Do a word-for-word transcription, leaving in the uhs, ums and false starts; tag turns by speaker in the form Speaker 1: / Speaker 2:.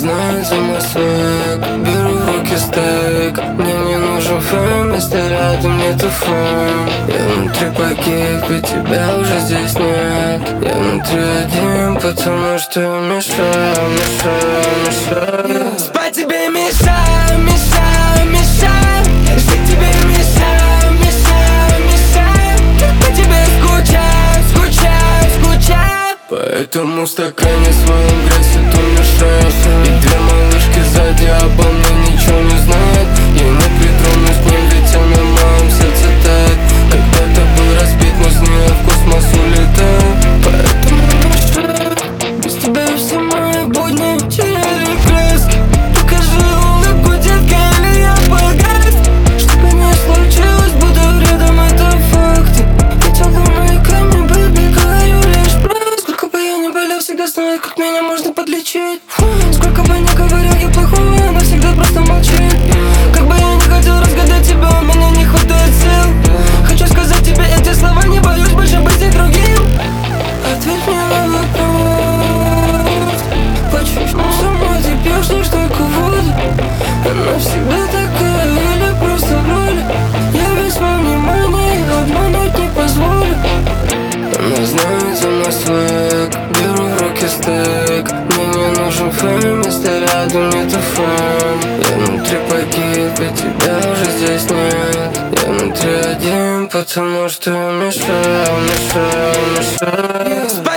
Speaker 1: знает за мой свек. Беру в руки стейк. Мне не нужен фэм, если рядом нету фэм. Я внутри погиб, и тебя уже здесь нет. Я внутри один, потому что мешаю, мешаю, мешаю.
Speaker 2: Спать тебе мешаю, мешаю, мешаю. Жить тебе мешаю, мешаю, мешаю. По тебе скучаю, скучаю, скучаю.
Speaker 1: Поэтому в стакане своем грязь эту мешаю. И две малышки сзади обо мне ничего не знают. Я не притронусь к ним, ведь они в моем сердце тает. Когда-то был разбит, но с нее в космос улетаю. Поэтому мешаю.
Speaker 2: Без тебя все мои будни теряли краски. Покажи улыбку, детка, или я погас. Что бы ни случилось, буду рядом, это факты. Ведь огромные камни, бэби, говорю лишь правду. Сколько бы я ни болел, всегда знаю, как меня можно подлечить. Сколько бы ни говорил я плохого, она всегда просто молчит. Как бы я ни хотел разгадать тебя, у меня не хватает сил. Хочу сказать тебе эти слова, не боюсь больше быть и другим. Ответь мне на вопрос. Почему сама ты пьешь лишь только воду? Она всегда такая или просто в роли? Я весь во внимании, обмануть не позволю.
Speaker 1: Она знает за мой свек. Беру в руки стейк. Мне не нужен фэм, если рядом нету фэм. Я внутри погиб, и тебя уже здесь нет. Я внутри один, потому что мешаю, мешаю, мешаю.